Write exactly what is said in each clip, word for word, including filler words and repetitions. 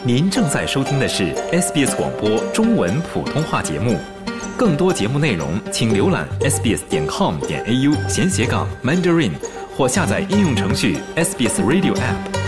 您正在收听的是 S B S 广播中文普通话节目，更多节目内容请浏览 s b s 点 com 点 a u 闲斜杠 Mandarin 或下载应用程序 S B S Radio App。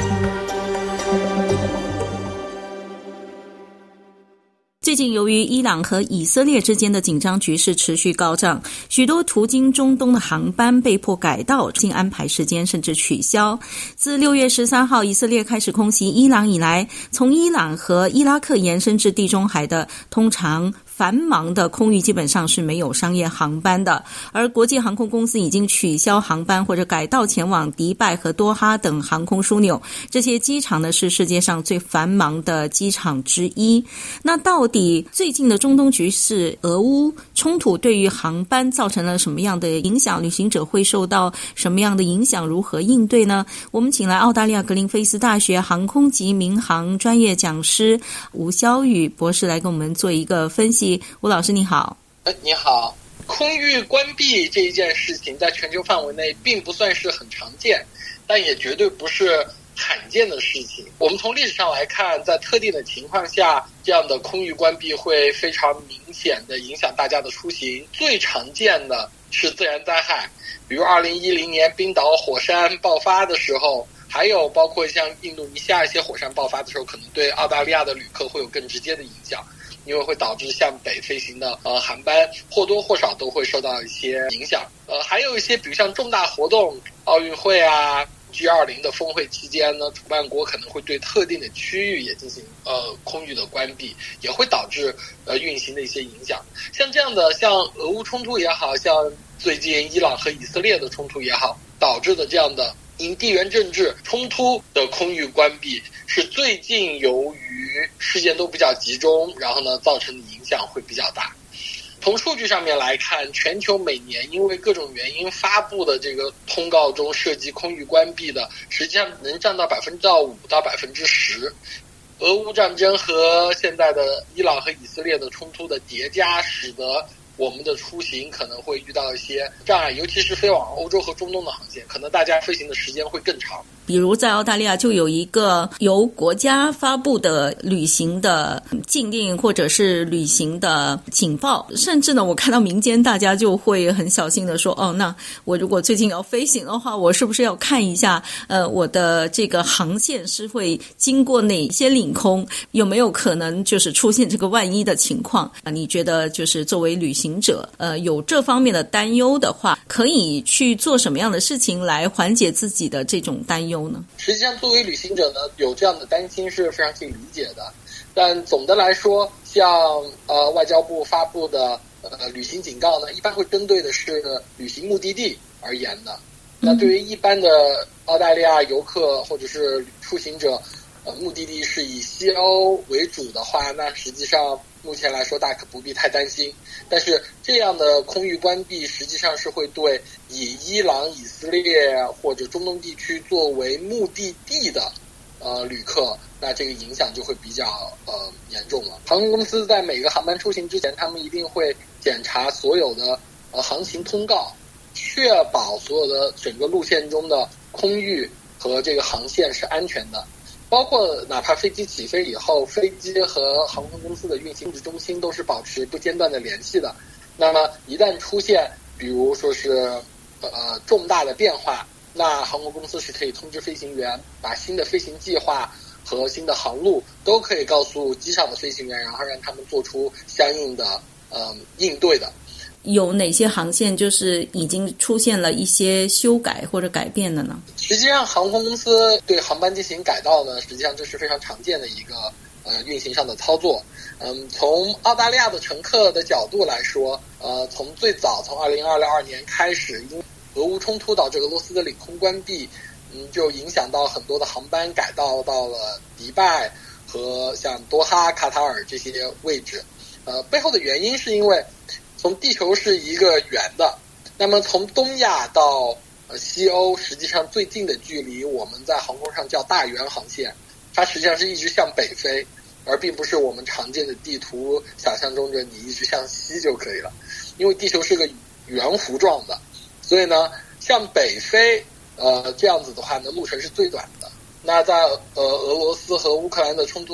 最近由于伊朗和以色列之间的紧张局势持续高涨，许多途经中东的航班被迫改道、新安排时间甚至取消。自六月十三号以色列开始空袭伊朗以来，从伊朗和伊拉克延伸至地中海的通常繁忙的空域基本上是没有商业航班的，而国际航空公司已经取消航班或者改道前往迪拜和多哈等航空枢纽。这些机场呢是世界上最繁忙的机场之一。那到底最近的中东局势、俄乌冲突对于航班造成了什么样的影响？旅行者会受到什么样的影响？如何应对呢？我们请来澳大利亚格林菲斯大学航空及民航专业讲师吴肖宇博士来跟我们做一个分析。吴老师你好。 你好。空域关闭这一件事情在全球范围内并不算是很常见，但也绝对不是罕见的事情。我们从历史上来看，在特定的情况下，这样的空域关闭会非常明显的影响大家的出行。最常见的是自然灾害，比如二零一零年冰岛火山爆发的时候，还有包括像印度尼西亚一些火山爆发的时候，可能对澳大利亚的旅客会有更直接的影响，因为会导致向北飞行的呃航班或多或少都会受到一些影响。呃，还有一些比如像重大活动，奥运会啊、G 二十 的峰会期间呢，主办国可能会对特定的区域也进行呃空域的关闭，也会导致呃运行的一些影响。像这样的，像俄乌冲突也好，像最近伊朗和以色列的冲突也好，导致的这样的因地缘政治冲突的空域关闭，是最近由于事件都比较集中，然后呢造成的影响会比较大。从数据上面来看，全球每年因为各种原因发布的这个通告中涉及空域关闭的，实际上能占到百分之五到百分之十。俄乌战争和现在的伊朗和以色列的冲突的叠加，使得我们的出行可能会遇到一些障碍，尤其是飞往欧洲和中东的航线，可能大家飞行的时间会更长。 比如在澳大利亚就有一个由国家发布的旅行的禁令或者是旅行的警报，甚至呢我看到民间大家就会很小心的说，哦，那我如果最近要飞行的话，我是不是要看一下呃我的这个航线是会经过哪些领空，有没有可能就是出现这个万一的情况啊？你觉得就是作为旅行者呃有这方面的担忧的话，可以去做什么样的事情来缓解自己的这种担忧？ 实际上作为旅行者呢，有这样的担心是非常可以理解的，但总的来说，像呃外交部发布的呃旅行警告呢，一般会针对的是旅行目的地而言的。那对于一般的澳大利亚游客或者是出行者，呃目的地是以西欧为主的话，那实际上目前来说大可不必太担心。但是这样的空域关闭实际上是会对以伊朗、以色列或者中东地区作为目的地的呃旅客，那这个影响就会比较呃严重了。航空公司在每个航班出行之前，他们一定会检查所有的呃航行通告，确保所有的整个路线中的空域和这个航线是安全的。包括哪怕飞机起飞以后，飞机和航空公司的运行中心都是保持不间断的联系的。那么一旦出现比如说是呃重大的变化，那航空公司是可以通知飞行员，把新的飞行计划和新的航路都可以告诉机上的飞行员，然后让他们做出相应的呃应对的。 有哪些航线就是已经出现了一些修改或者改变的呢？ 实际上航空公司对航班进行改道呢，实际上这是非常常见的一个呃运行上的操作。嗯，从澳大利亚的乘客的角度来说，呃从最早从二零二二年开始，因为俄乌冲突导致俄罗斯的领空关闭，嗯就影响到很多的航班改道到了迪拜和像多哈、卡塔尔这些位置。呃背后的原因是因为从地球是一个圆的，那么从东亚到呃西欧，实际上最近的距离我们在航空上叫大圆航线，它实际上是一直向北飞，而并不是我们常见的地图想象中的你一直向西就可以了。因为地球是个圆弧状的，所以呢向北飞呃这样子的话呢路程是最短的。那在呃俄罗斯和乌克兰的冲突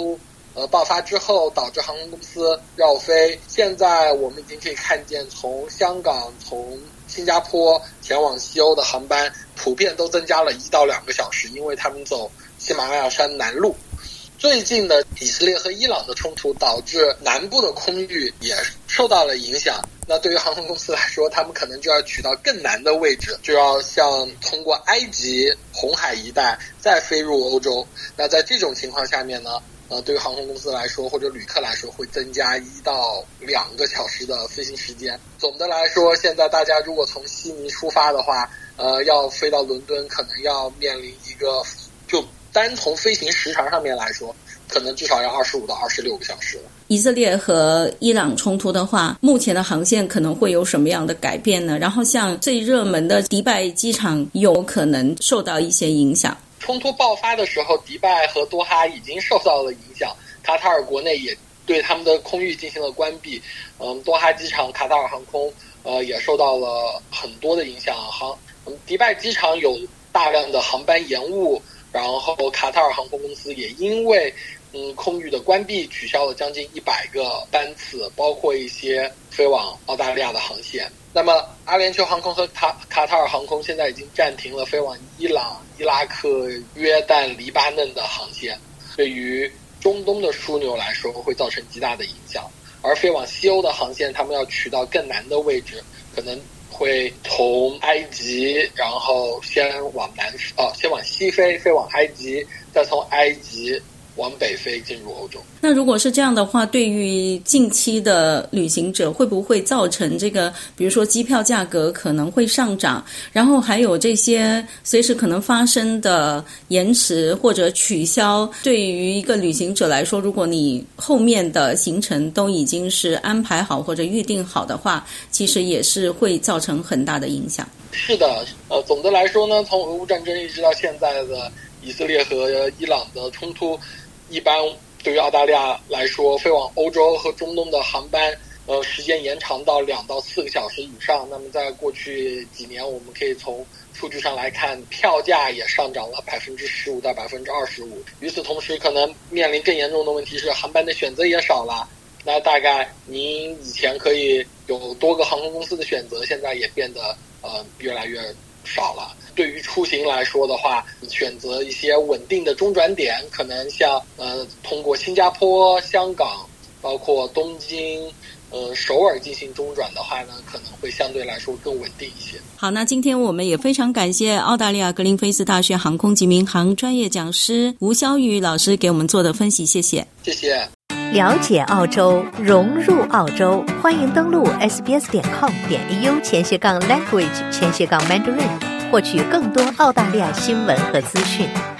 呃爆发之后，导致航空公司绕飞。现在我们已经可以看见，从香港、从新加坡前往西欧的航班普遍都增加了一到两个小时，因为他们走喜马拉雅山南路。最近的以色列和伊朗的冲突导致南部的空域也受到了影响。那对于航空公司来说，他们可能就要取到更难的位置，就要像通过埃及、红海一带再飞入欧洲。那在这种情况下面呢，呃，对于航空公司来说或者旅客来说，会增加一到两个小时的飞行时间。总的来说，现在大家如果从悉尼出发的话，呃，要飞到伦敦，可能要面临一个就。单从飞行时长上面来说，可能至少要二十五到二十六个小时了。 以色列和伊朗冲突的话，目前的航线可能会有什么样的改变呢？然后像最热门的迪拜机场有可能受到一些影响。 冲突爆发的时候，迪拜和多哈已经受到了影响，卡塔尔国内也对他们的空域进行了关闭。嗯，多哈机场卡塔尔航空呃也受到了很多的影响。航嗯，迪拜机场有大量的航班延误。然后卡塔尔航空公司也因为嗯空域的关闭取消了将近一百个班次，包括一些飞往澳大利亚的航线。那么阿联酋航空和卡卡塔尔航空现在已经暂停了飞往伊朗、伊拉克、约旦、黎巴嫩的航线，对于中东的枢纽来说会造成极大的影响。而飞往西欧的航线，他们要取到更难的位置，可能会从埃及，然后先往南，呃，先往西飞，飞往埃及，再从埃及往北飞进入欧洲。 那如果是这样的话，对于近期的旅行者会不会造成这个，比如说机票价格可能会上涨，然后还有这些随时可能发生的延迟或者取消，对于一个旅行者来说，如果你后面的行程都已经是安排好或者预定好的话，其实也是会造成很大的影响。 是的，呃，总的来说呢，从俄乌战争一直到现在的以色列和伊朗的冲突，一般对于澳大利亚来说，飞往欧洲和中东的航班，呃，时间延长到两到四个小时以上。那么在过去几年，我们可以从数据上来看，票价也上涨了百分之十五到百分之二十五。与此同时，可能面临更严重的问题是，航班的选择也少了。那大概您以前可以有多个航空公司的选择，现在也变得呃越来越少了。对于出行来说的话，选择一些稳定的中转点，可能像呃通过新加坡、香港，包括东京、呃首尔进行中转的话呢，可能会相对来说更稳定一些。 好，那今天我们也非常感谢澳大利亚格林菲斯大学航空及民航专业讲师吴霄宇老师给我们做的分析，谢谢。 谢谢。 了解澳洲，融入澳洲，欢迎登录 s b s 点 com 点 a u 前斜杠 language 前斜杠 mandarin，获取更多澳大利亚新闻和资讯。